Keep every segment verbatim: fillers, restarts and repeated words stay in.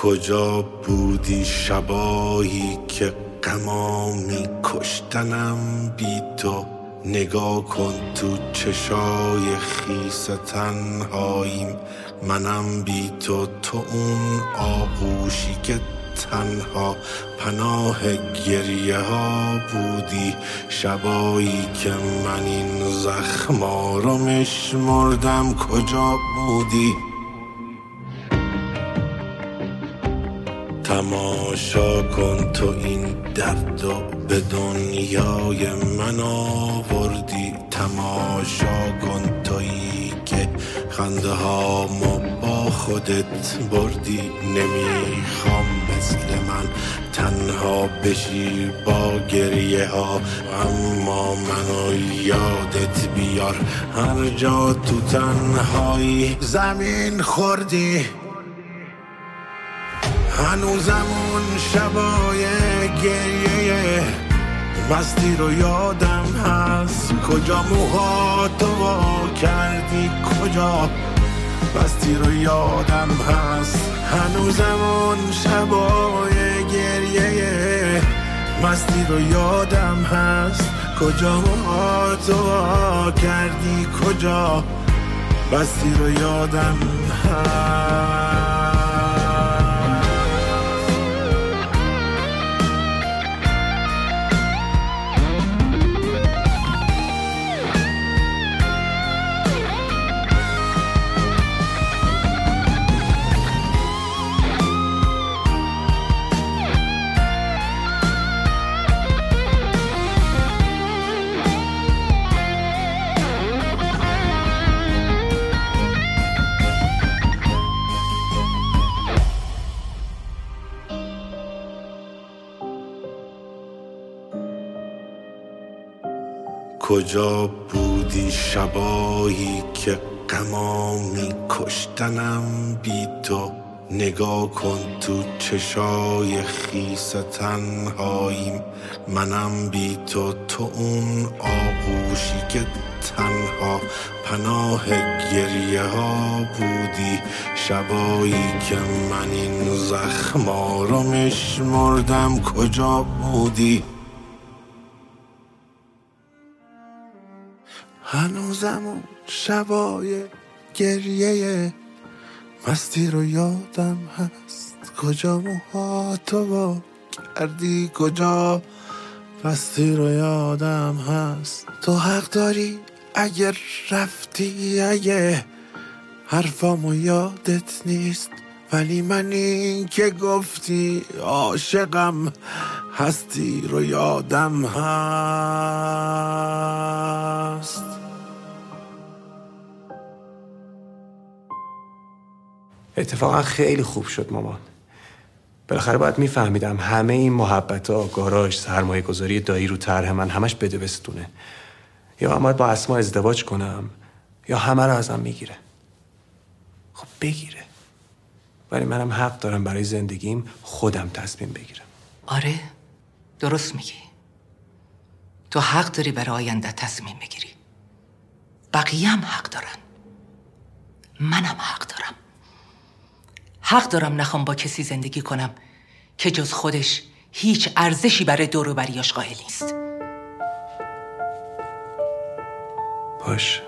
کجا بودی شبایی که غما می کشتنم بی تو؟ نگاه کن تو چشای خیس تنهاییم، منم بی تو، تو اون آغوشی که تنها پناه گریه ها بودی. شبایی که من این زخما رو میشمردم کجا بودی؟ تماشا کن تو این درد و به دنیای من آوردی. تماشا کن تویی که خنده هامو با خودت بردی. نمیخوام مثل من تنها بشی با گریه ها، اما منو یادت بیار هر جا تو تنهایی زمین خوردی. هنوزم اون شبای گریه مستی رو یادم هست. کجا موهاتو وا کردی، کجا بستی رو یادم هست. هنوزم اون شبای گریه مستی رو یادم هست. کجا موهاتو وا کردی، کجا بستی رو یادم هست. کجا بودی شبایی که غما می کشتنم بی تو؟ نگاه کن تو چشای خیس تنهاییم، منم بی تو، تو اون آغوشی که تنها پناه گریه ها بودی. شبایی که من این زخما رو میشمردم کجا بودی؟ هنوزم اون شبای گریه مستی رو یادم هست. کجا موهاتو وا کردی، کجا مستی رو یادم هست. تو حق داری اگر رفتی، اگه حرفامو یادت نیست، ولی من این که گفتی عاشقم هستی رو یادم هست. اتفاقا خیلی خوب شد مامان. بالاخره باید میفهمیدم همه این محبت‌ها، گاراژ، سرمایه گذاری دایی رو طرح من همش بده بستونه. یا من باید با اسما ازدواج کنم یا همه رو ازم میگیره. خب بگیره، ولی منم حق دارم برای زندگیم خودم تصمیم بگیرم. آره درست میگی، تو حق داری برای آینده تصمیم بگیری. بقیه هم حق دارن، منم حق دارم. حق دارم نخوام با کسی زندگی کنم که جز خودش هیچ ارزشی برای دور و بریاش قائل نیست. باش.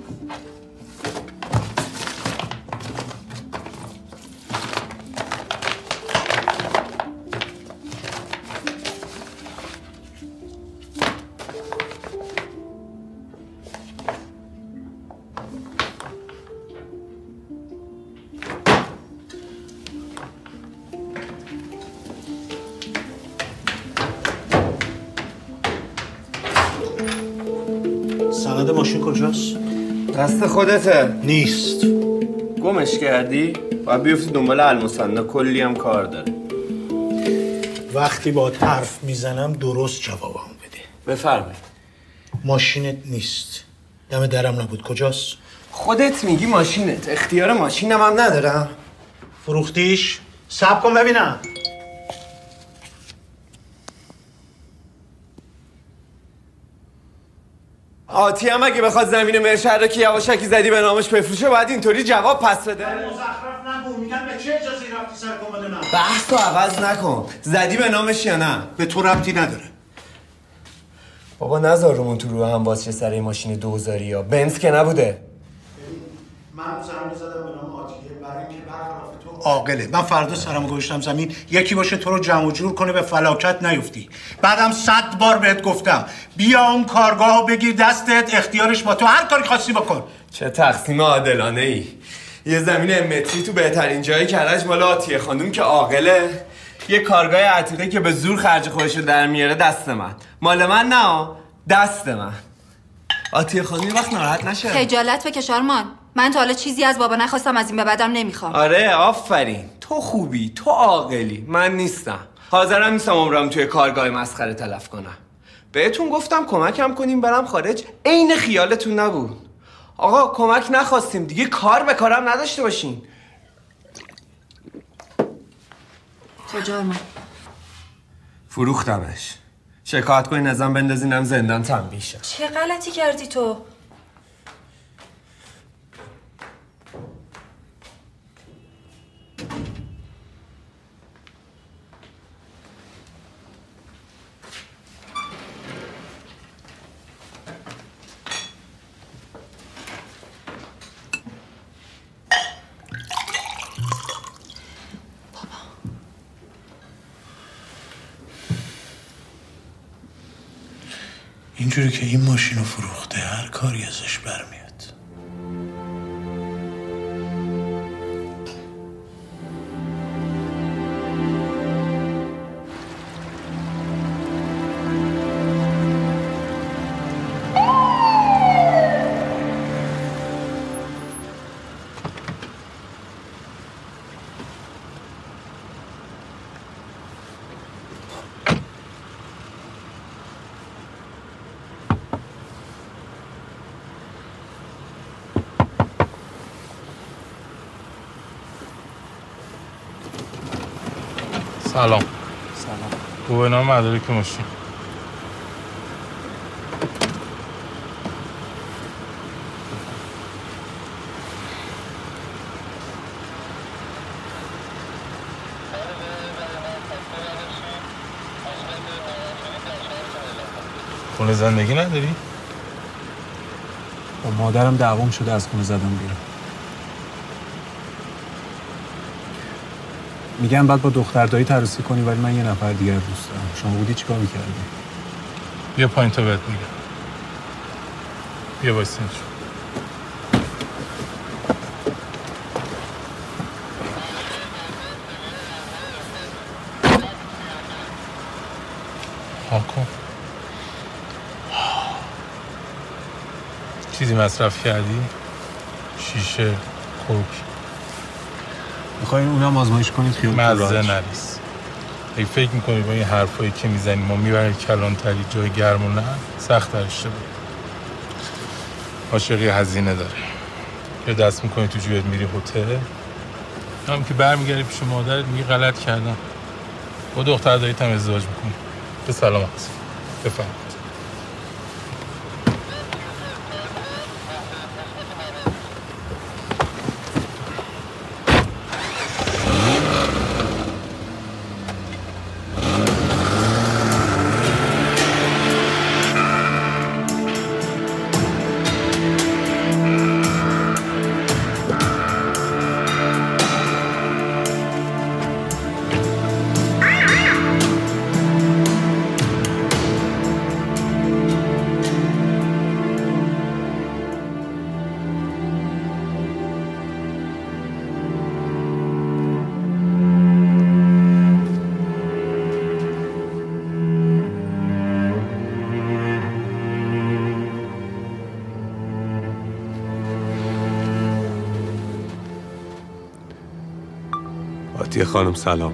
سند ماشین کجاست؟ دست خودته. نیست. گمش کردی؟ باید بیفتی دنبال المصنع، کلی هم کار داره. وقتی با حرف میزنم درست جوابم بده. بفرمایید. ماشینت نیست. دم درم نبود. کجاست؟ خودت میگی ماشینت. اختیار ماشینم هم ندارم. فروختیش؟ صبر کن ببینم. آتی هم اگه بخواد زمین مرشد رو که یواشکی زدی به نامش بفروشه باید اینطوری جواب پس بده. مزخرف نگو. میگم به چه اجازه رفتی سر کن بدونم. بحث رو عوض نکن. زدی به نامش یا نه؟ به تو ربطی نداره. بابا نذار رومون تو رو هم باز چه سر این ماشین دوزاری یا بنز که نبوده. من سرم زدم به نام آتیه برای اینکه برخلاف تو عاقله. من فردا سرمو گذاشتم زمین یکی باشه تو رو جمع و جور کنه به فلاکت نیفتی. بعدم صد بار بهت گفتم بیا اون کارگاهو بگیر دستت، اختیارش با تو، هر کاری خواستی بکن. چه تقسیم عادلانه ای. یه زمین متری تو بهترین جای کرج مال آتیه خانم که عاقله، یه کارگاه عتیقه که به زور خرج خودشو در میاره دست من. مال من نه، دست من. آتیه خانم وقت ناراحت نشه. خجالت بکش آرمان. من تا حالا چیزی از بابا نخواستم، از این به بعدم نمیخوام. آره آفرین. تو خوبی، تو عاقلی، من نیستم. حاضرم نیستم عمرم توی کارگاه مسخره تلف کنم. بهتون گفتم کمکم کنیم برم خارج، عین خیالتون نبود. آقا کمک نخواستیم دیگه، کار به کارم نداشته باشین. کجا آرمان؟ فروختمش. شکایت کنین ازم بندازینم زندان تنبیه شم. چه غلطی کردی تو؟ اینجوری که این ماشین رو فروخته هر کاری ازش برمیاد. سلام. سلام. گوه نام مدارک ماشین. خونه زندگی نداری؟ با مادرم دعوام شده از خونه زدم بیرون. میگم بعد با دختر دایی ترسی کنی ولی من یه نفر دیگر دوست دارم. شما بودی چیکار می‌کردی؟ بیا پایین تا بهت میگم. بیا وایس اینجا. ها کن. چیزی مصرف کردی؟ شیشه، کوک. میخواین اونم آزمایش کنید خیال مزه نریز. اگه فکر میکنی با این حرفایی که میزنی ما میبریم کلانتری جای گرم و نه سخت در اشتباه. عاشقی هزینه داره. یا دست میکنی تو جیبت میری هتل، هم که برمیگردی پیش مادرت میگی غلط کردم. با دختر داییت هم ازدواج میکنی. به سلامت. بفهم. آتیه خانم سلام.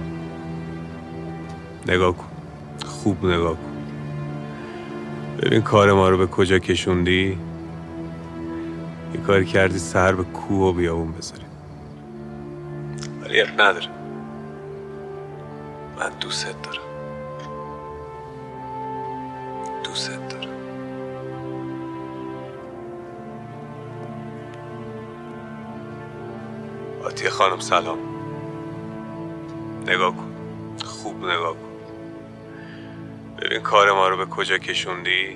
نگاه کن، خوب نگاه کن. ببین کار ما رو به کجا کشوندی. یه کاری کردی سر به کوه و بیابون بذاری، ولی اب نداره. من دوست دارم، دوست دارم. آتیه خانم سلام. نگاه کن، خوب نگاه کن. ببین کار ما رو به کجا کشوندی.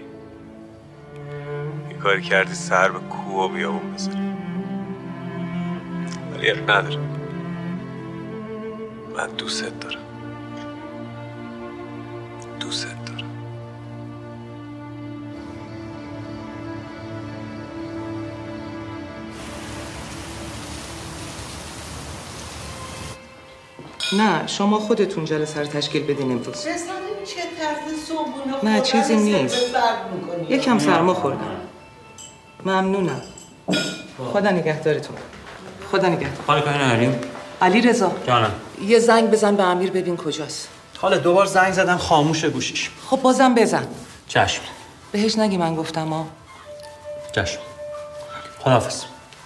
یه کاری کردی سر به کوه و بیابون بذاری، ولی اب نداره. من دوست دارم، دوست دارم. نه شما خودتون جلسه رو تشکیل بدین امروز. رسانه میشه طرز صبحونه نه چیزی نیست. یکم سرما خوردم. ممنونم. خدا نگهدارتون. خدا نگهدار. حالا که نریم. علی رضا جانم. یه زنگ بزن به امیر ببین کجاست. حالا دوبار زنگ زدم خاموشه گوشیش. خب بازم بزن. چشم. بهش نگی من گفتم ها. چشم. خداحافظ.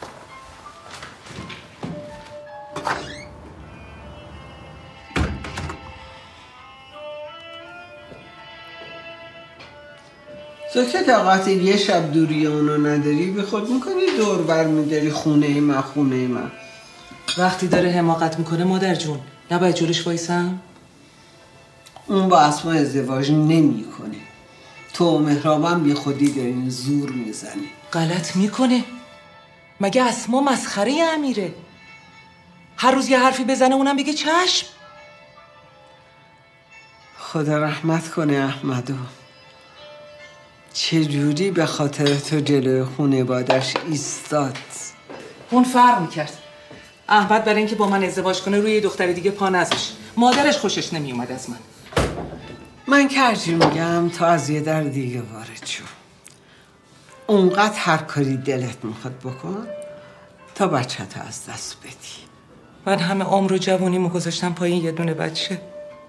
تو که طاقت یه شب دوری اونو نداری به خود میکنی دور بر میداری خونه من خونه من. وقتی داره حماقت میکنه مادر جون نباید جلوش وایسم؟ اون با اسما ازدواج نمیکنه. تو و مهرابم بی خودی دارین زور میزنی. غلط میکنه. مگه اسما مسخره امیره؟ هر روز یه حرفی بزنه اونم بگه چشم. خدا رحمت کنه احمدو. چه جوری به خاطر تو جلوی خونه بادش ایستاد. اون فرق میکرد. احمد برای اینکه با من ازدواج کنه روی دختر دیگه پا نذاشت. مادرش خوشش نمیومد از من. من که هرچی میگم تا از یه در دیگه وارد شو. اونقدر هر کاری دلت میخواد بکن تا بچه تا از دست بدی. من همه عمر و جوانیمو گذاشتم پایین یه دونه بچه.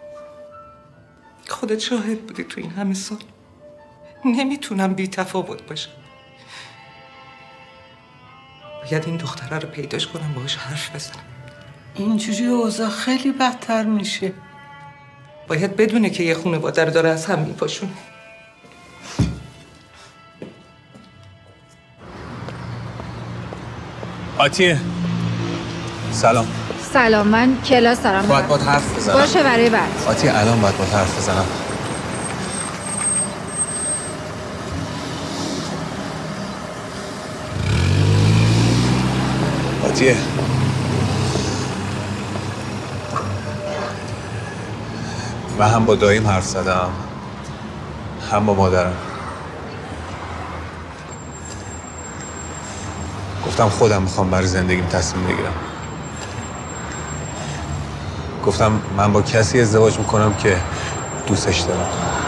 خودت شاهد بودی تو این همه سال. نمیتونم بی تفاوت باشم. باید این دختره رو پیداش کنم باهاش حرف بزنم. اینجوری اوضاع خیلی بدتر میشه. باید بدونه که یه خانواده رو داره از هم میپاشونه. آتیه سلام. سلام، من کلاس دارم. باید باید حرف بزنم. باشه برای بعد. آتیه الان باید باید حرف بزنم. آتیه من هم با داییم حرف زدم هم با مادرم. گفتم خودم میخوام برای زندگیم تصمیم بگیرم. گفتم من با کسی ازدواج میکنم که دوستش دارم.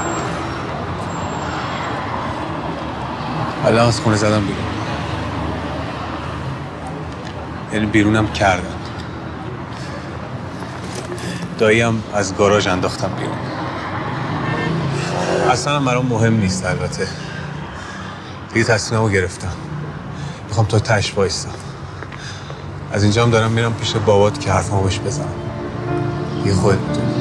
الان از خونه زدم بیرون. یعنی بیرونم کردم. داییم از گاراژ انداختم بیرون. اصلا برام مهم نیست. البته دیگه تصمیممو گرفتم. میخوام تا تش وایسم. از اینجا هم دارم میرم پیش بابات که حرفمو بهش بزنم. یه خودت میدونی.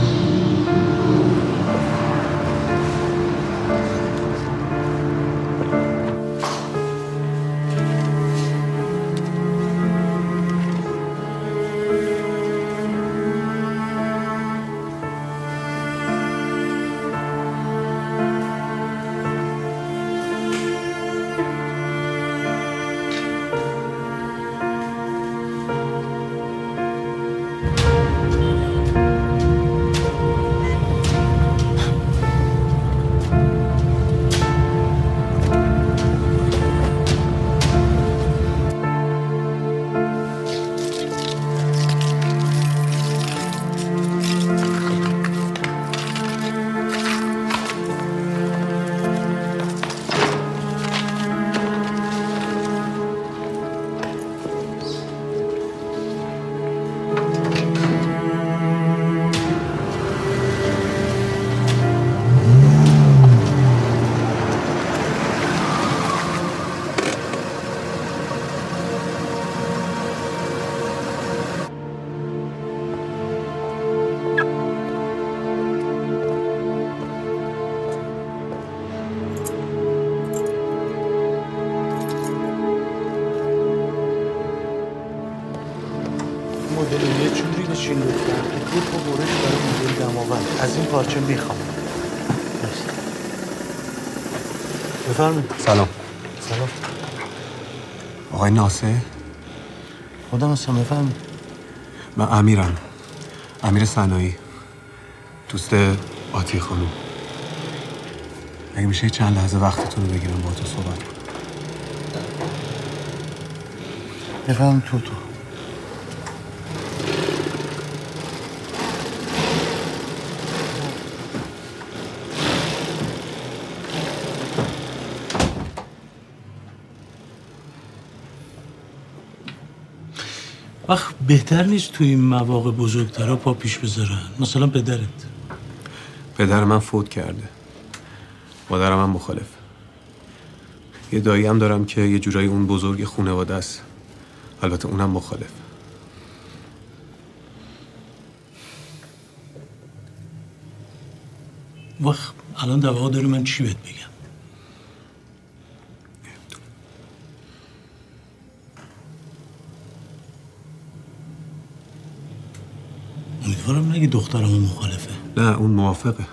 مدل یه جوری نشین لطفا دو تا برش برای مدل دماوند از این پارچه میخوام. بفرمایید. سلام. سلام. آقای ناصر؟ خودم هستم. بفرمایید. من امیرم. امیر صنایی. دوست آتی خانم. اگه میشه چند لحظه وقتتون رو بگیرم با تو صحبت کنم. بفرمایید تو تو. وقت بهتر نیست توی این مواقع بزرگترها پا پیش بذارن؟ مثلا پدرت. پدر من فوت کرده. مادرم هم مخالف. یه دایی هم دارم که یه جورایی اون بزرگ خانواده است. البته اونم مخالف. وقت الان در واقع داری من چی بهت بگم؟ امیدوارم نگی دخترم مخالفه. نه اون موافقه.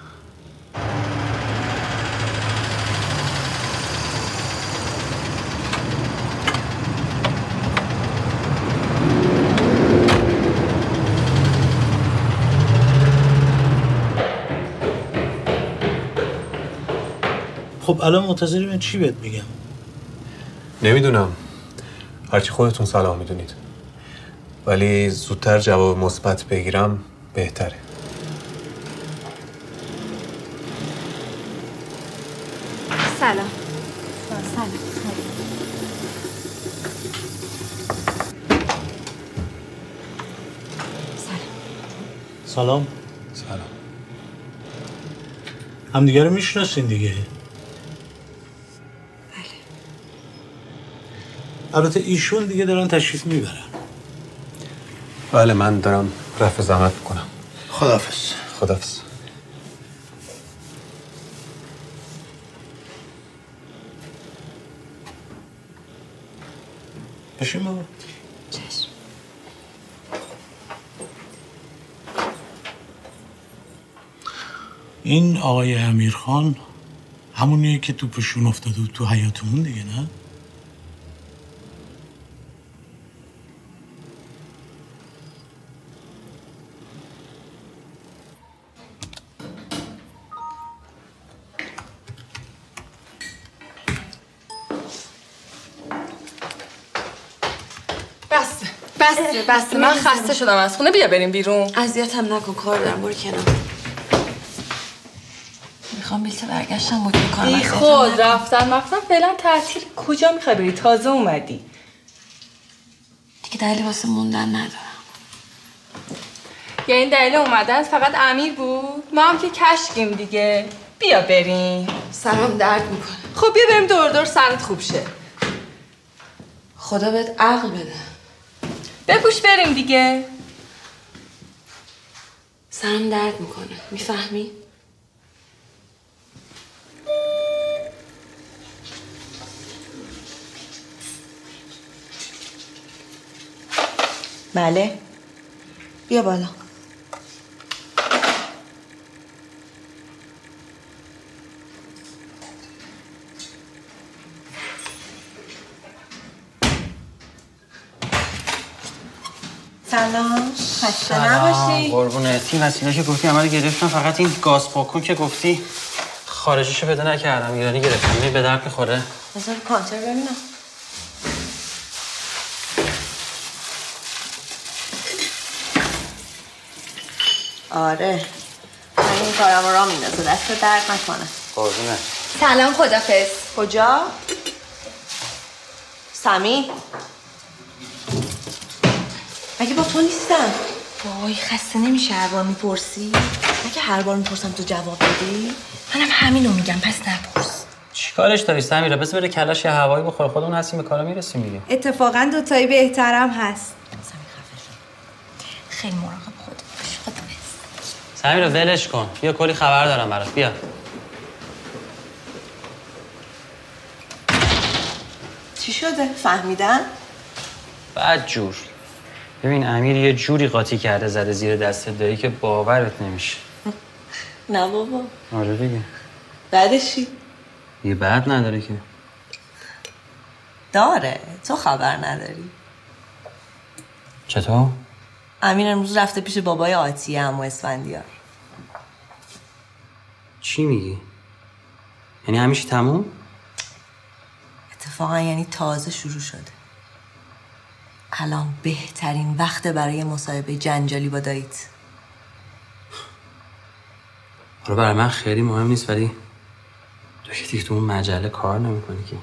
خب الان منتظری من چی بهت بگم؟ نمیدونم. هرچی خودتون صلاح میدونید. ولی زودتر جواب مثبت بگیرم بهتره. سلام. سلام. سلام. سلام. همدیگه رو میشناسین دیگه؟ البته ایشون دیگه دارن تشریف میبرن. بله من دارم رفع زحمت میکنم. خداحافظ. خداحافظ. بشین بابا. چشم. این آقای امیرخان همونیه که توپشون افتاده تو حیاطمون دیگه نه؟ بسته بسته بسته من خسته شدم از خونه. بیا بریم بیرون. اذیتم نکن، کار دارم. برو کنار. میخوام بیلت برگشتم بود میکنم. بی خود رفتن رفتن فعلا تعطیل. کجا میخوای بری؟ تازه اومدی. دیگه دلیلی واسه موندن ندارم. یا این دلیل اومدن فقط امیر بود؟ ما هم که کشکیم دیگه. بیا بریم. سرم درد میکنه. خب بیا بریم دور دور سرت خوب شه. خدا بهت عقل بده. بپوش بریم دیگه. سرم درد میکنه. میفهمی؟ بله. بیا بالا. سلام. خسته نباشی. قربونت. این وسیله که گفتی عمل گرفتم، فقط این گاز پاکو که گفتی خارجیشو بده نکردم، ایرانی گرفتم. این به درد میخوره. بذار کانتر ببینم. آره من این کارم رو را میندازه. دست درد نکنه. قربونت. سلام. خدافظ. کجا؟ سمی؟ مگه با تو نیستم؟ وای خسته نمیشه هر بار میپرسی؟ مگه هر بار میپرسم تو جواب بدی؟ منم همینو میگم، پس نپرس. چی کارش داری سمیرا؟ بس بره کلاش یه هوایی بخوره. خودمون هستیم به کارا میرسیم دیگه. اتفاقا دوتایی بهترم هست. سمی خفه شد. خیلی مراقب خودت باش. خدافظ. سمیرا ولش کن. بیا کلی خبر دارم برات. بیا. چی شده؟ فهمیدن؟ بعد جور. ببین امیر یه جوری قاطی کرده زده زیر دست دایی که باورت نمیشه. نه بابا. آره دیگه. بعدش چی؟ یه بعد نداره که. داره. تو خبر نداری. چطور؟ امیر امروز رفته پیش بابای آتیه عمو اسفندیار. چی میگی؟ یعنی همیشه تموم؟ اتفاقا یعنی تازه شروع شده. الان بهترین وقت برای مصاحبه جنجالی با داییت. حالا برای من خیلی مهم نیست ولی تو که دیگه تو اون مجله کار نمی‌کنی که.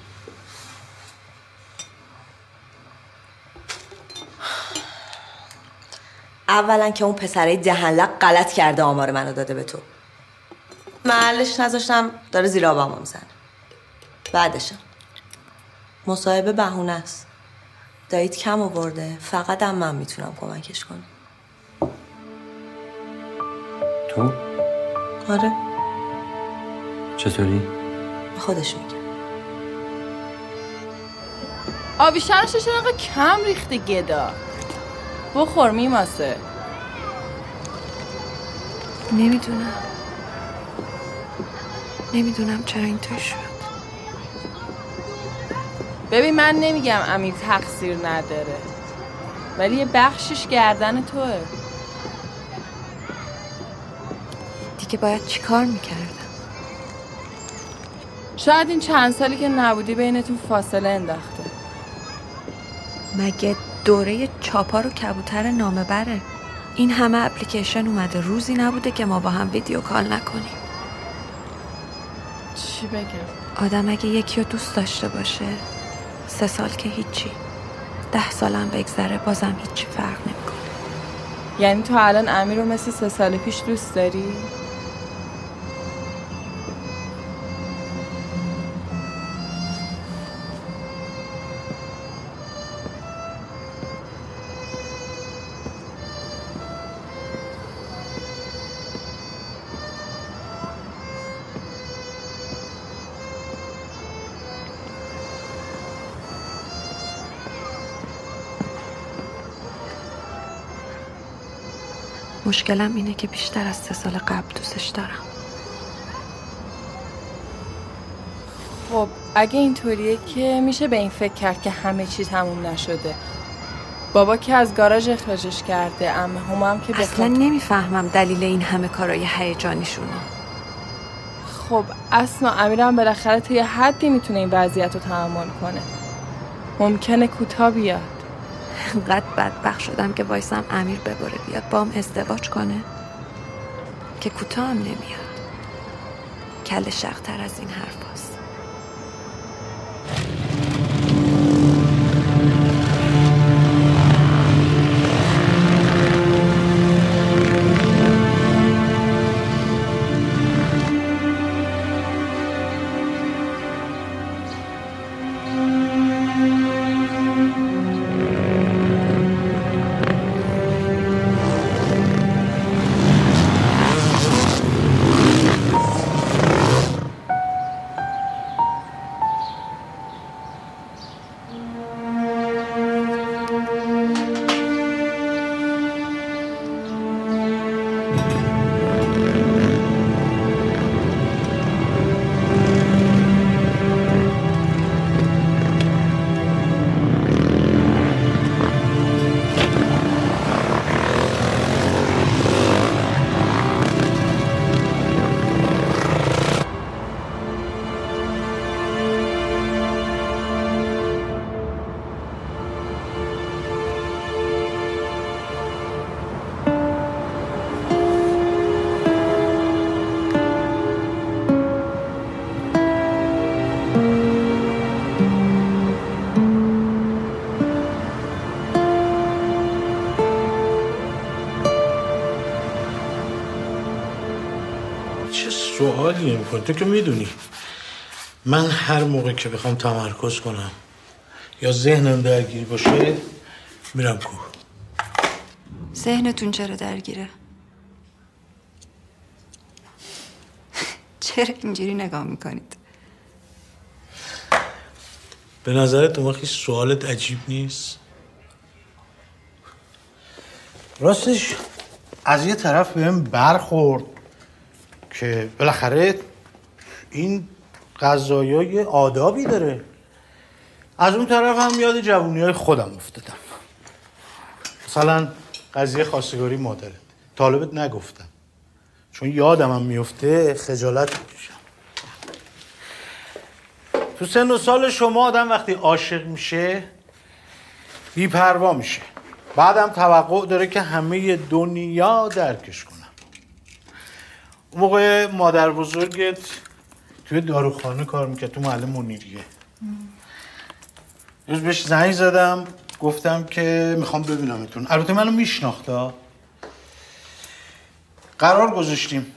اولا که اون پسره دهنلق غلط کرده آمار منو داده به تو. محلش نذاشتم داره زیر آبم میزنه. بعدشم مصاحبه بهونه است. داییت کم آورده، فقط هم من میتونم کمکش کنم. تو؟ آره. چطوری؟ خودش میگه. آبی شرشش انقدر کم ریخته گدا. بخور میماسه. نمیدونم نمیدونم چرا اینطور شد. ببین من نمیگم امیر تقصیر نداره ولی یه بخشش گردن توه. دیگه باید چی کار میکردم؟ شاید این چند سالی که نبودی بینتون فاصله انداخته. مگه دوره چاپار و کبوتر نامه بره؟ این همه اپلیکیشن اومده، روزی نبوده که ما با هم ویدیو کال نکنیم. چی بگم؟ آدم اگه یکی رو دوست داشته باشه سه سال که هیچی، ده سالم بگذره بازم هیچی فرق نمیکنه. یعنی تو الان امیر رو مثل سه سال پیش دوست داری؟ مشکلم اینه که بیشتر از سه سال قبل دوستش دارم. خب اگه اینطوریه که میشه به این فکر کرد که همه چی تموم نشده. بابا که از گاراژ اخراجش کرده، عمه هم هم که اصلا بخواد... نمیفهمم دلیل این همه کارای هیجانیشونو. خب اسما امیرم بالاخره تا یه حدی میتونه این وضعیت رو تحمل کنه. ممکنه کوتاه بیاد. انقدر بدبخت شدم که وایسم امیر ببره بیاد با هم ازدواج کنه که کوتاه هم نمیاد. کل شق‌تر از این حرف هست. سوالی نمی‌کنی تو که میدونی من هر موقع که بخوام تمرکز کنم یا ذهنم درگیر باشه میرم کوه. ذهنتون چرا درگیره؟ چرا اینجوری نگاه میکنید؟ به نظرت اون وقتی سوالت عجیب نیست؟ راستش از یه طرف بهم برخورد که بالاخره این غذایای آدابی داره، از اون طرف هم یاد جوونیای خودم افتادم. مثلا قضیه خواستگاری مادرت طالبت نگفتم چون یادم هم میفته خجالت میکشم. تو سن و سال شما آدم وقتی عاشق میشه بی‌پروا میشه، بعدم توقع داره که همه دنیا درکش کنم. اون موقع مادر بزرگت توی داروخانه کار میکرد تو محل منیریه. روز بهش زنگ زدم گفتم که میخوام ببینمتون. البته منو میشناخته. قرار گذاشتیم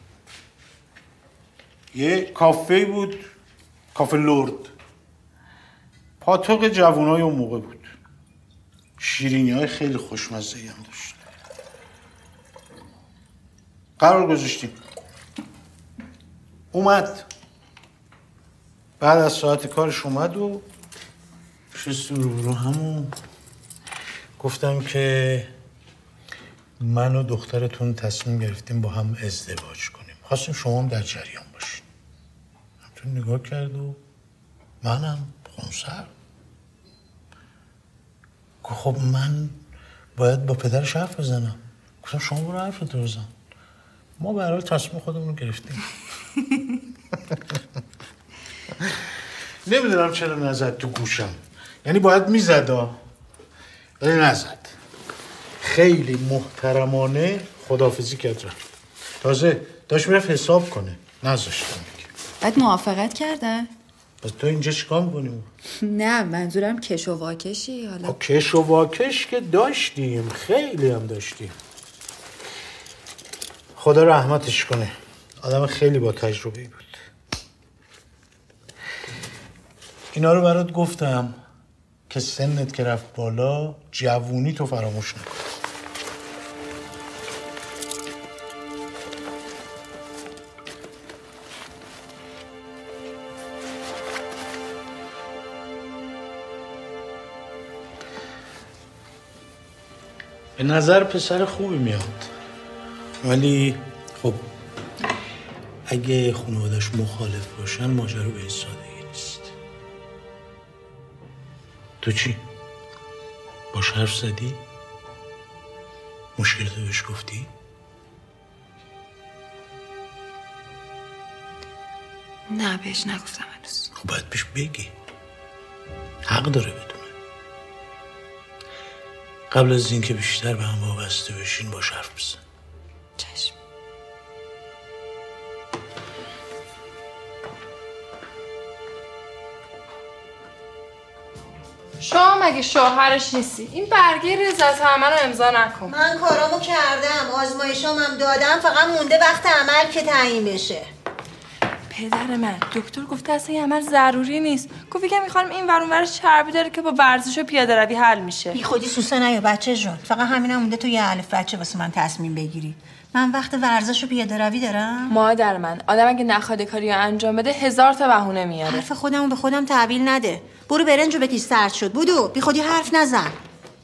یه کافه بود، کافه لرد. پاتوق جوانای اون موقع بود، شیرینی های خیلی خوشمزه‌ای هم داشت. قرار گذاشتیم اومد، بعد از ساعت کارش اومد و شستیم رو رو همون. گفتم که من و دخترتون تصمیم گرفتیم با هم ازدواج کنیم، خواستیم شما هم در جریان باشین. همچون نگاه کرد و منم خونسر. خب من باید با پدرش حرف بزنم. گفتم شما برو حرفتو بزن، ما به هر حال تصمیم خودمون رو گرفتیم. نمیدونم چرا نزد تو گوشم، یعنی باید میزدا ولی نزد. خیلی محترمانه خداحافظی کرد رفت. تازه داشت میرفت حساب کنه، نذاشتم دیگه. بعد موافقت کرده؟ پس تو اینجا چیکار می‌کنی؟ نه منظورم کش و واکشی. حالا خب کش و واکش که داشتیم، خیلی هم داشتیم. خدا رحمتش کنه، آدم خیلی با تجربه‌ای بود. اینا رو برات گفتم که سنت که رفت بالا جوونی تو فراموش نکن. به نظر پسر خوبی میاد، ولی خب اگه خانوادش مخالف باشن ماجرا به این سادگی نیست. تو چی؟ باش حرف زدی؟ مشکلتو بهش گفتی؟ نه بهش نگفتم هنوز. خب باید بهش بگی، حق داره بدونه. قبل از اینکه بیشتر به هم وابسته بشین باش حرف بزن. چشم. شما مگه شوهرش نیستی؟ این برگه رضایت همه رو امضا نکن. من کارامو کردم، آزمایشام هم دادم، فقط مونده وقت عمل که تعیین بشه. پدر من دکتر گفته اصلا این عمل ضروری نیست. گفت که میخوام این ور اون ورش چربی داره که با ورزش و پیاده روی حل میشه. بی خودی سوسه نیا بچه جون، فقط همینم مونده تو یه الف بچه واسه من تصمیم بگیری. من وقت ورزش و پیاده روی دارم. مادر من آدم اگه نخواد کاری رو انجام بده هزار تا بهونه میاره. حرف خودمو به خودم تحویل نده. برو برنجو بکش سرد شد. بودو بی خودی حرف نزن.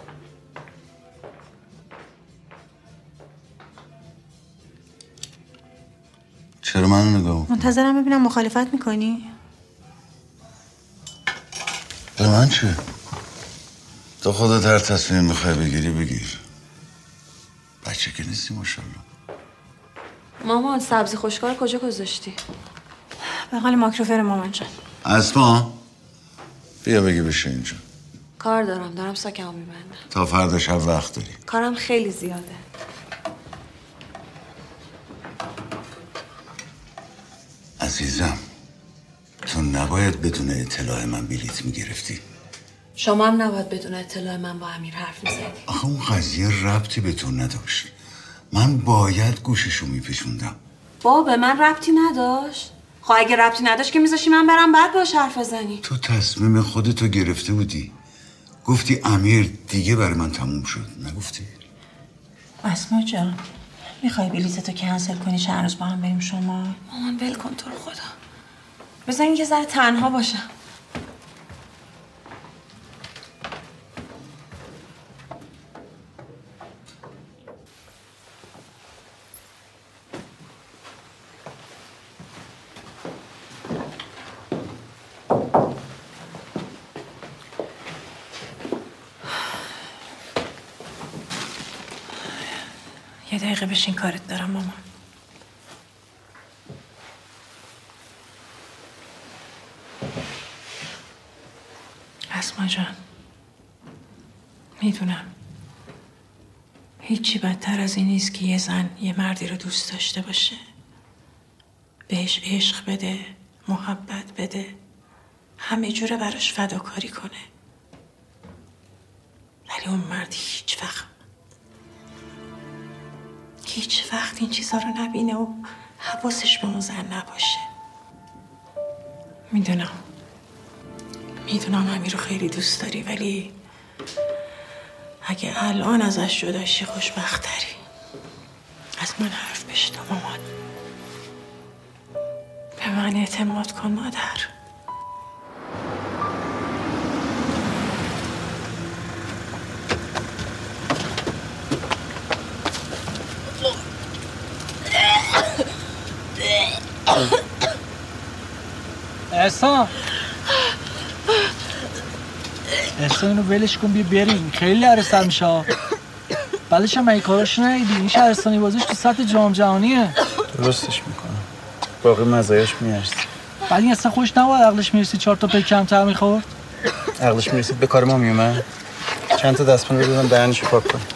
چرا منو نگاه می‌کنی؟ منتظرم ببینم مخالفت میکنی؟ به من چه؟ تو خودت هر تصمیم میخوای بگیری بگیر. بچه که نیستی ماشاءالله. مامان سبزی خوشکار کجا گذاشتی؟ بغل ماکروفر مامان جان. اسما بیا بگی بشه اینجا. کار دارم دارم ساکمو میبندم. تا فردا شب وقت داری. کارم خیلی زیاده. عزیزم تو نباید بدون اطلاع من بلیت میگرفتی. شما هم نباید بدون اطلاع من با امیر حرف میزدی. آخه اون قضیه ربطی به تو نداشت. من باید گوششو میپیچوندم. با به من ربطی نداشت؟ خب اگه ربطی نداشت که میذاشی من برم بعد باش حرف بزنی. تو تصمیم خودتو گرفته بودی. گفتی امیر دیگه برای من تموم شد، نگفتی؟ اسما جان میخوای بلیتتو کنسل کنی چند روز با هم بریم شما؟ مامان ول کن تو رو خدا. بذارین یه ذره تنها باشم. یه دقیقه بشین، کارت دارم مامان. اسما جان، میدونم هیچی بدتر از این نیست که یه زن یه مردی رو دوست داشته باشه، بهش عشق بده، محبت بده، همه جوره براش فداکاری کنه، ولی اون مرد هیچ وقت هیچ وقت این چیزا رو نبینه و حواسش به اون زن نباشه. میدونم میدونم امیر رو خیلی دوست داری، ولی اگه الان ازش جداشی خوشبخت‌تری. از من حرف بشنو مامان، به من اعتماد کن مادر. احسان احسان اینو ولش کن، بیا بریم، خیلی لرزتر میشه. بلش هم این کاراش ندیدی، این شهرستانی بازیش تو سطح جام جهانیه. درستش میکنم، باقی مزایاش میارسی. ولی این اصلا خوش نباید عقلش میرسید چهار تا پی کمتر میخورد. عقلش میرسید به کار ما میومد. چند تا دستمال رو دادم دهنشو پاک کن.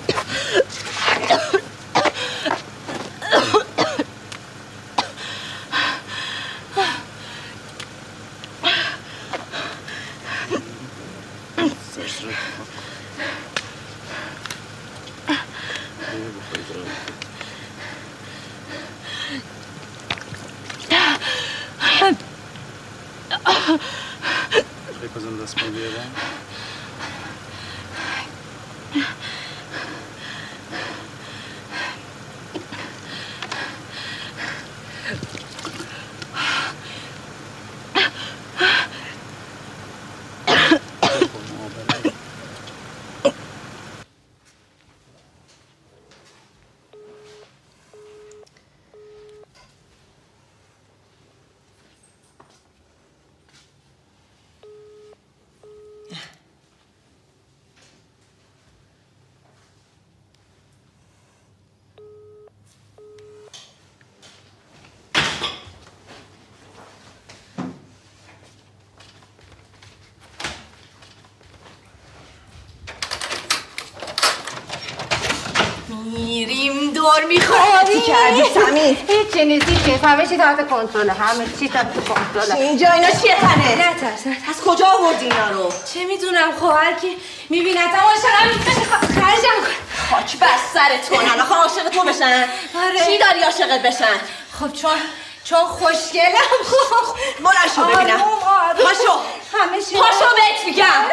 میریم دور میخوری کردی سمیر. هیچی نیست، هیچی نیست، همه چی تحت کنترله، همه چی تحت کنترله. اینجا اینا چیه تنه؟ نه ترس نه. از کجا آوردی اینا رو؟ چه میدونم، خب هر کی میبینه اما شرم خرجم کن. خاک بر سرتون، الان عاشق تو بشن؟ آره. چی داری عاشقت بشن؟ خب چون چون خوشگلم. بلند شو ببینم. پاشو همه چی پاشو بهت میگم.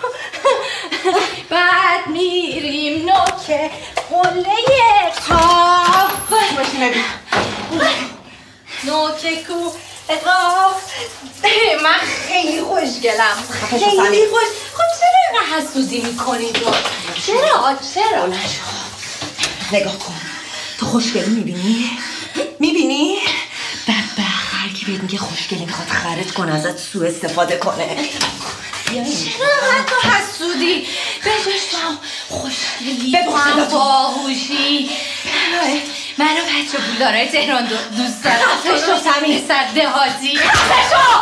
بعد میریم نوک قله قاف. باشی ببین نوک کو قاف. من خیلی خوشگلم، خیلی خوش. خب چرا اینقدر حسودی میکنی تو؟ چرا؟ چرا؟ نگاه کن، تو خوشگلی میبینی؟ میبینی؟ بدبخت هر کی بهت میگه خوشگلی میخواد خرج کنه، ازت سوء استفاده کنه. چرا من تو حسودی؟ بجاش تو هم خوشگلی، تو هم باهوشی. منو بچه پولدارای تهران دوست دارم. خفه شو سمیر. پسر دهاتی. خفه شو.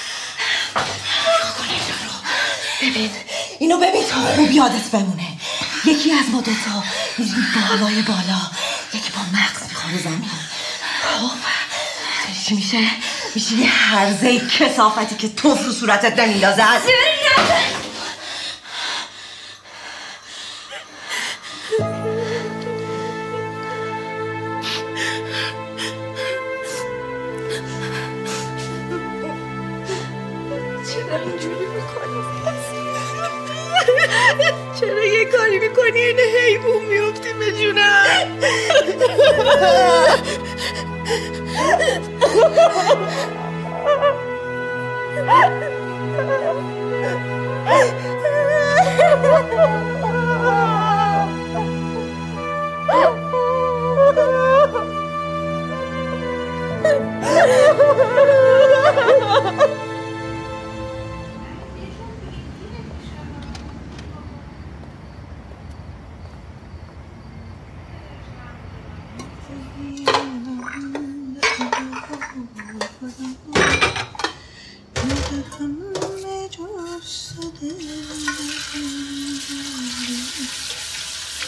ببین اینو ببین تا خوب یادت بمونه. یکی از ما دوتا میریم بالای بالا، یکی با مغز میخوره زمین. خب چی میشه؟ میشه یه هرزه کثافتی که توف رو صورتت نمیندازه. چرا اینجوری میکنی؟ چرا یه کاری میکنی این حیوون میفتی به جونم؟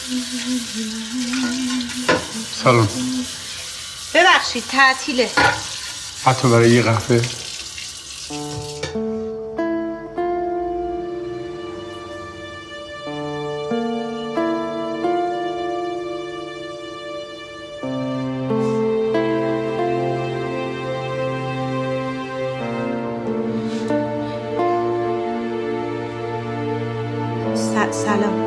سلام. ببخشید تعطیله. حتی برای یه قهوه؟ سلام.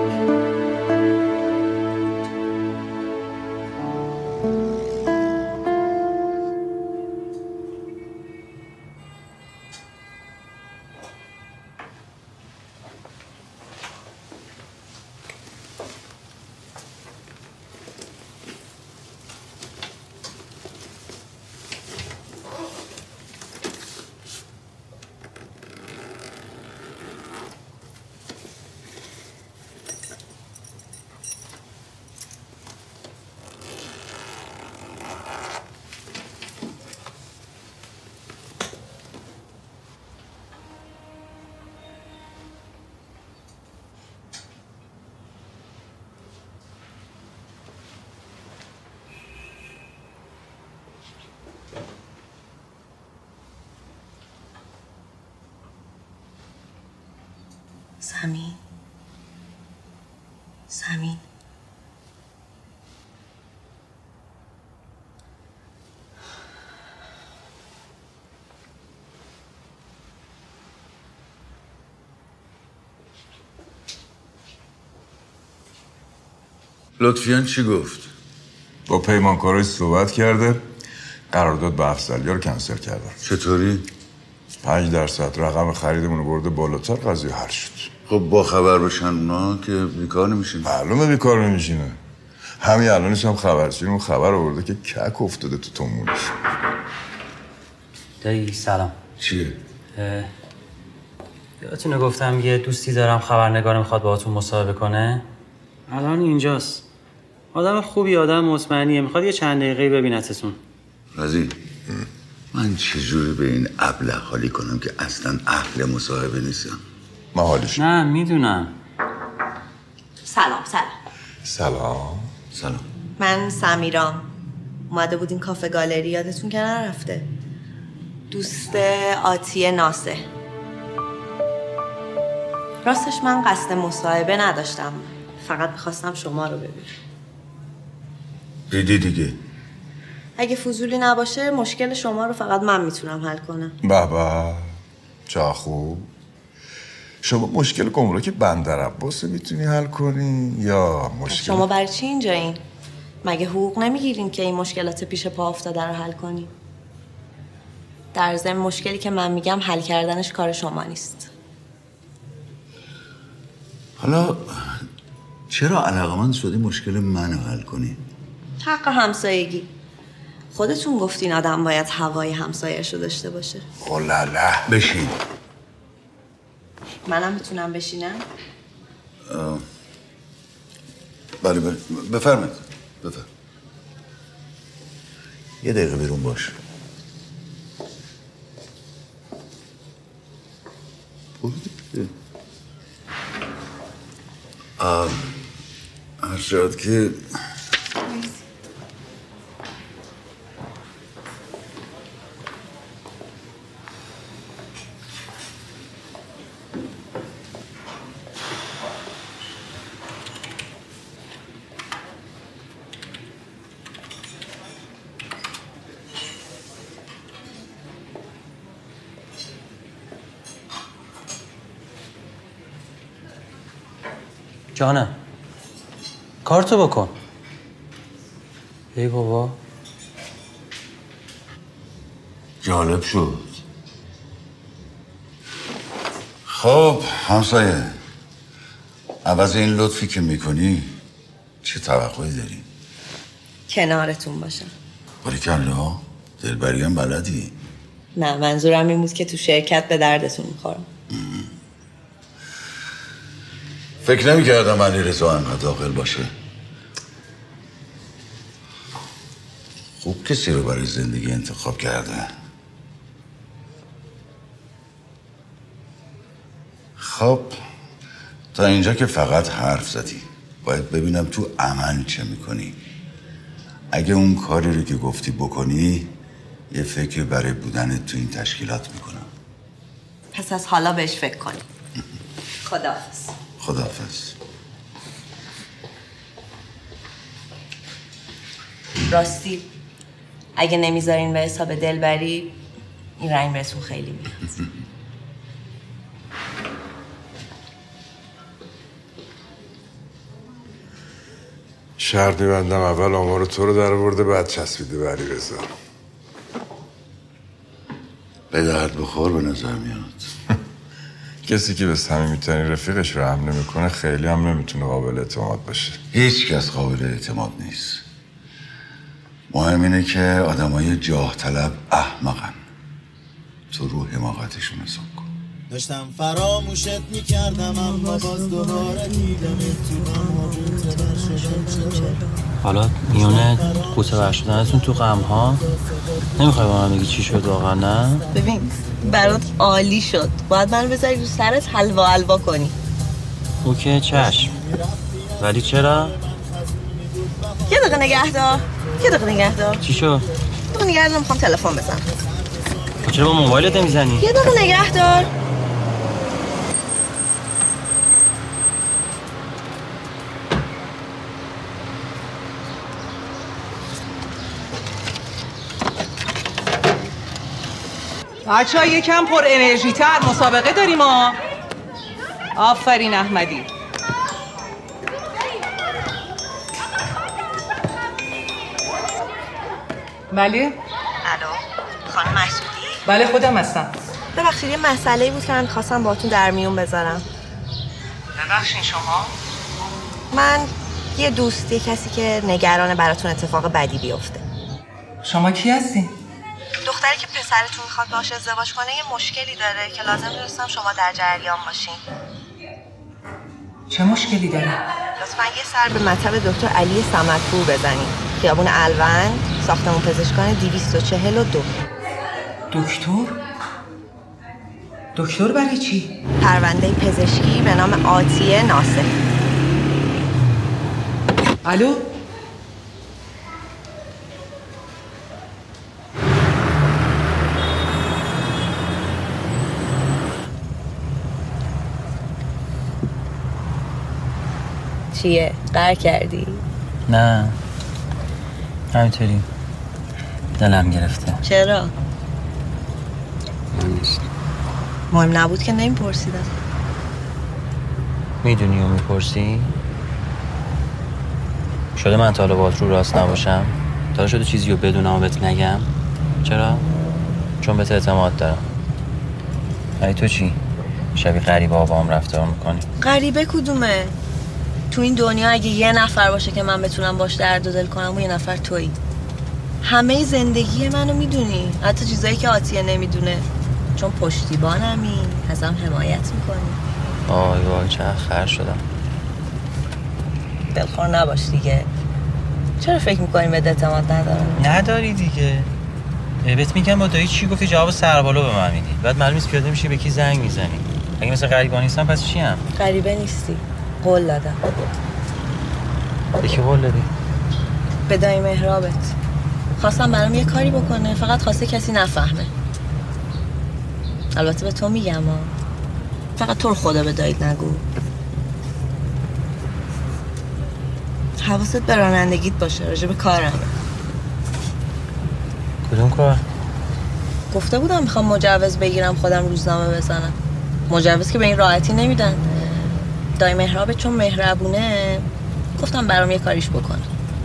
سمین سمین لطفیان چی گفت؟ با پیمانکاراش صحبت کرده، قرارداد با افضلیا رو کنسل کردن. چطوری؟ پنج درصد رقم خریدمون رو برده بالاتر، قضیه حل شد. خب با خبر باشن اونا که بیکار نمیشین. معلومه بیکار نمیشینه. همین الانش هم خبرچین اون خبر آورده که کک افتاده تو تومونش. دایی سلام. چیه؟ یادتونه گفتم یه دوستی دارم خبرنگار میخواد باهاتون مصاحبه کنه؟ الان اینجاست. آدم خوبی، آدم مطمئنیه، میخواد یه چند دقیقه ببینتتون. رضی من چجوری به این ابله حالی کنم که اصلا اهل مصاحبه نیستم؟ من حالیش نه میدونم. سلام سلام. سلام. سلام. من سمیرام. اومده بودین کافه گالری، یادتون که نرفته؟ دوست آتی ناسه. راستش من قصد مصاحبه نداشتم، فقط میخواستم شما رو ببینم. دیدی دیگه. اگه فضولی نباشه مشکل شما رو فقط من میتونم حل کنم. به به چه خوب. شما مشکل گمرک بندر عباس میتونی حل کنی یا مشکل شما برای چی اینجایین؟ مگه حقوق نمیگیرین که این مشکلات پیش پا افتاده رو حل کنی؟ در ضمن مشکلی که من میگم حل کردنش کار شما نیست. حالا چرا علاقمند شدی مشکل منو حل کنی؟ حق همسایگی. خودتون گفتین آدم باید هوای همسایه‌اش رو داشته باشه. اولالا بشین. منم میتونم بشینم؟ آه. بله بله بفرمایید بفرمایید. یه دقیقه بیرون باش. آه هر شد که جانم کارتو بکن. ای بابا جالب شد. خب همسایه، عوض این لطفی که میکنی چه توقعی داری؟ کنارتون باشم. باریکلا دلبری هم بلدی. نه منظورم این بود که تو شرکت به دردتون میخورم. فکر نمی کردم علی رضا انقدر داخل باشه. خوب کسی رو برای زندگی انتخاب کرده. خب تا اینجا که فقط حرف زدی، باید ببینم تو عمل چه میکنی. اگه اون کاری رو که گفتی بکنی یه فکر برای بودنت تو این تشکیلات میکنم. پس از حالا بهش فکر کنی. خداحافظ. خداحافظ. راستی اگه نمیذارین به حساب دلبری این رنگ بهتون خیلی میاد. شرط میبندم اول آمار تو رو در آورده بعد چسبیده به علیرضا. به درد بخور به نظر میاد. کسی که به صمیمیترین رفیقش رحم نمیکنه خیلی هم نمیتونه قابل اعتماد باشه. هیچ کس قابل اعتماد نیست. مهم اینه که آدمای جاه طلب احمقن. تو رو حماقتشون حساب کن. داشتم فراموشت میکردم اما باز دوباره دیدم تو حالا میونه قوطه ور شدنتون تو غم ها نمیخوای با من بگی چی شد واقعا؟ نه ببین برات عالی شد. باید من بذاری رو سرت حلوا حلوا کنی. اوکی چشم. ولی چرا؟ یه دقیقه نگه دار. یه دقیقه نگه دار. چی شد؟ یه دقیقه نگه دار. میخوام تلفن بزنم. چرا با موبایلت نمیزنی؟ یه دقیقه نگه دار. بچه ها یکم پر انرژی تر مسابقه داریم ها. آفرین احمدی. بله؟ الو خانم مسعودی؟ بله خودم هستم. ببخشید یه مسئله‌ای بود که من خواستم باهاتون در میون بذارم. ببخشید شما؟ من یه دوست، یه کسی که نگرانه براتون اتفاق بدی بیفته. شما کی هستی؟ دختری که پسرتون میخواد باهاش ازدواج کنه یه مشکلی داره که لازم دونستم شما در جریان باشین. چه مشکلی داره؟ لطفاً یه سر به مطب دکتر علی صمدپور بزنید. خیابون الوند، ساختمون پزشکان دویست و چهل و دو. دکتر؟ دکتر برای چی؟ پرونده پزشکی به نام آتیه ناصر. الو؟ چیه؟ قهر کردی؟ نه همینطوری دلم گرفته. چرا؟ من نیست. مهم نبود که نمیپرسیدم. میدونی و میپرسی؟ شده من تا حالا باهات رو راست نباشم؟ تا حالا شده چیزی رو بدونم و بهت نگم؟ چرا؟ چون بهت اعتماد دارم. ولی تو چی؟ شبیه غریبه ها با هم رفتار میکنی. غریبه کدومه؟ تو این دنیا اگه یه نفر باشه که من بتونم باش درد و دل کنم و یه نفر تویی. همه زندگی منو میدونی، حتی چیزایی که آتیه نمیدونه، چون پشتیبانمی، ازم حمایت میکنی. وای وای چه خر شدم. دلخور نباش دیگه. چرا فکر میکنی به اعتماد ندارم؟ نداری دیگه. بهت میگم با دایی چی گفتی جواب سربالا به من میدی، بعد معلوم نیست پیاده میشی به کی زنگ میزنی. اگه مثل غریبا نیستم پس چی ام؟ غریبه نیستی. قول دادم. به کی قول دادی؟ به دایی مهرابت. خواستم برام یه کاری بکنه، فقط خواسته کسی نفهمه. البته به تو میگم ها. فقط تو رو خدا به داییت نگو. حواست به رانندگیت باشه، راجع به کارم. کدوم کار؟ گفته بودم میخوام مجوز بگیرم خودم روزنامه بزنم. مجوز که به این راحتی نمیدن. دایی مهرابت چون مهربونه گفتم برام یه کاریش بکنه.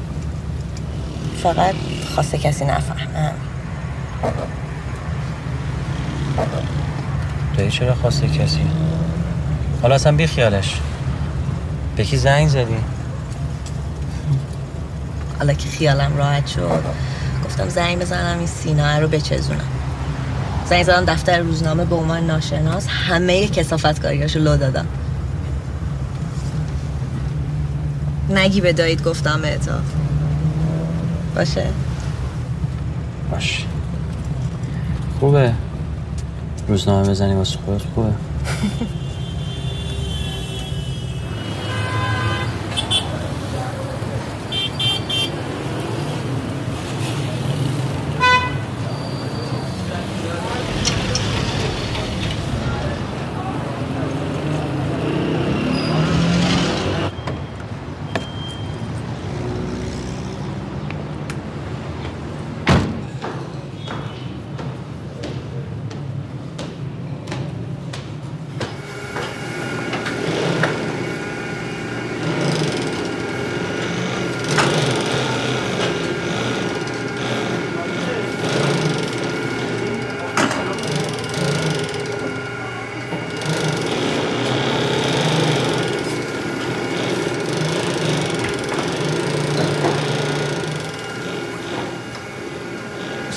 فقط خواسته کسی نفهمه. دایی چرا خواسته کسی؟ حالا اصلا بی خیالش. به کی زنگ زدی؟ حالا که خیالم راحت شد گفتم زنگ بزنم این سینا رو بچزونم. زنگ زدم دفتر روزنامه به عنوان ناشناس، همه کثافتکاریاشو لو دادم. نگی به داییت گفتم بهتا. باشه؟ باشه. خوبه روزنامه بزنی واسه خودت خوبه.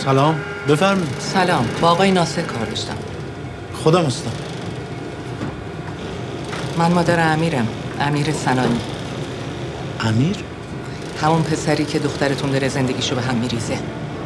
سلام، بفرمایید. سلام، با آقای ناصر کار داشتم. خودم هستم. من مادر امیرم، امیر سنانی. امیر؟ همون پسری که دخترتون داره زندگیشو به هم میریزه.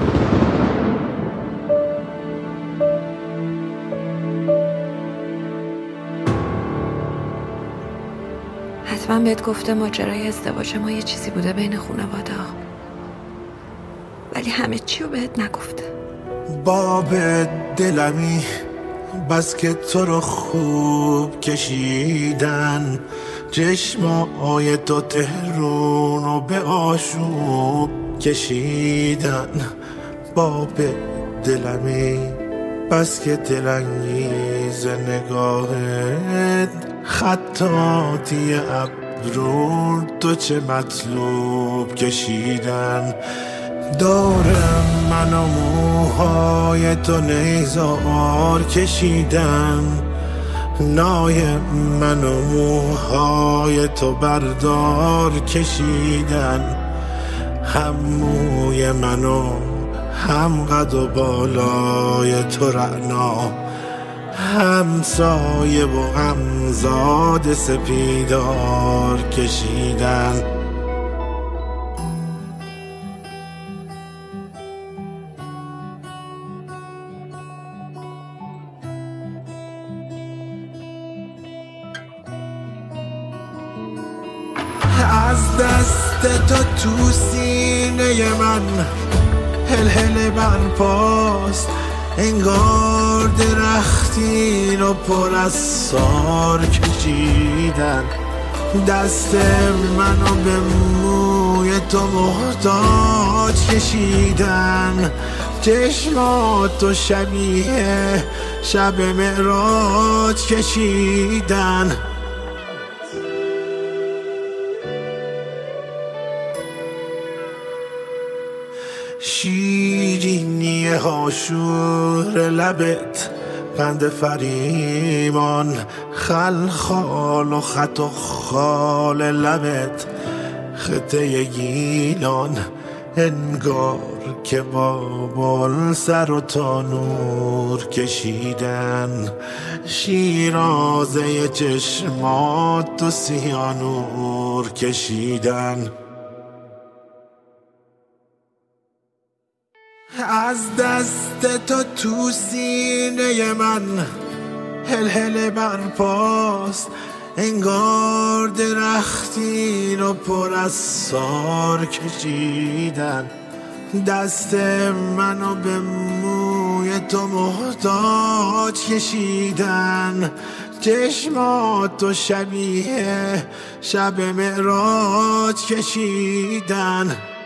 حتما بهت گفته ماجرای ازدواج ما یه چیزی بوده بین خانواده ها، ولی همه چی رو بهت نگفته. باب دلمی بس که تو رو خوب کشیدن، چشمای تو تهرون رو به آشوب کشیدن. باب دلمی بس که دلانگیز نگاهت، خطاطی ابرو تو چه مطلوب کشیدن. دارم من و موهای تو نیزار کشیدن، نای من و موهای تو بردار کشیدن. هم موی من و هم قد و بالای تو رعنا، هم سایه و هم زاد سپیدار کشیدن. از دست تو تو سینه من هل هل برپاست، انگار درختی رو پر از سار کشیدن. دست منو به موی تو محتاج کشیدن. چشماتو شبیه شب معراج کشیدن. شیرینی هاشور لبت، قند فریمان، خلخال و خط و خال لبت، خطه گیلان، انگار که با بال سر و تانور کشیدن. شیرازه چشمات و سیانور کشیدن. از دست تو تو سینه من هل هل برپاست، انگار درختی رو پر از سار کشیدن. دست منو به موی تو محتاج کشیدن. چشماتو شبیه شب معراج کشیدن.